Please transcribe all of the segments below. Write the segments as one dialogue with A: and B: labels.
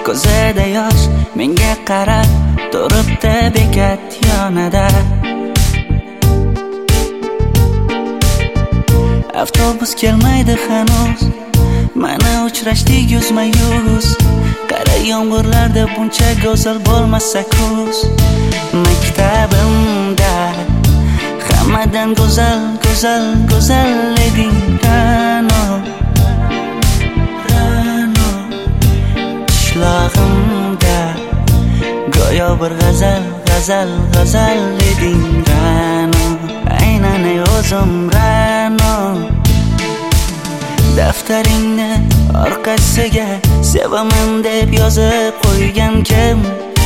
A: ko'zida yosh menga qarab turibdi bekat yonida. Avtobus kelmaydi hanuz, mana uchrashdik yuzma-yuz. Qara yomg'irlarda buncha go'zal bo'lmasa kuz. Maktabimda hammadan go'zal, go'zal, go'zal eding Ra'no. Ra'no qishlog'imda go'yo bir g'azal, g'azal, g'azal eding Ra'no. Aynan o'zim Ra'no. Daftaringni orqasiga sevaman deb yozib qo'ygan kim?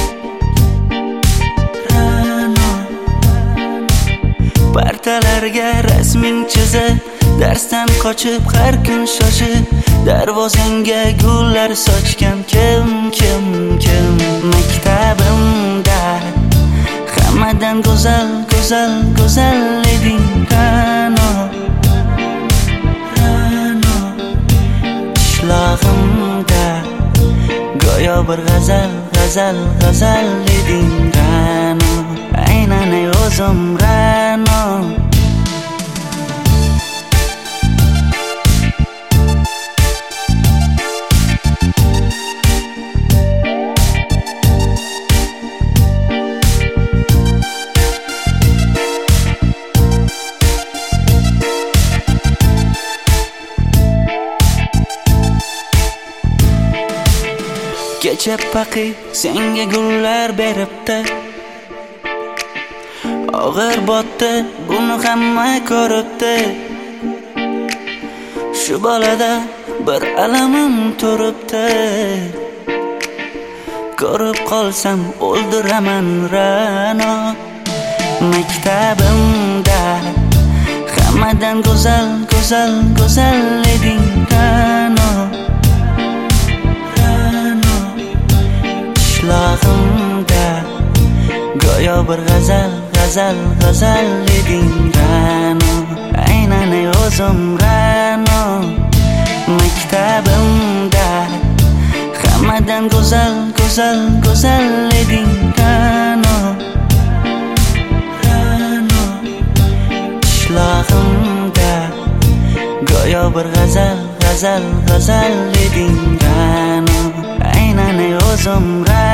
A: Ra'no. Partalarga rasming chizib, darsdan qochib har kun shoshib, darvozangga gullar sochgan kim, kim, kim? Maktabimda hammadan go'zal, go'zal, go'zal eding Ra'no. Ra'no qishlog'imda go'yo bir g'azal, g'azal, g'azal eding Ra'no. Aynan o'zim Ra'no. Kecha paqi senga gullar beribdi, og'ir botdi buni hamma ko'ribdi. Shu bolada bir alamim turibdi, ko'rib qolsam o'ldiraman Ra'no. Maktabimda hammadan go'zal, go'zal, go'zal eding Ra'no. Qishlog'imda go'yo bir g'azal, g'azal, g'azal eding Ra'no. Aynan o'zim Ra'no. Maktabimda hammadan go'zal, go'zal, go'zal eding Ra'no. Ra'no qishlog'imda go'yo bir g'azal, g'azal, g'azal eding Ra'no. Aynan o'zim Ra'no.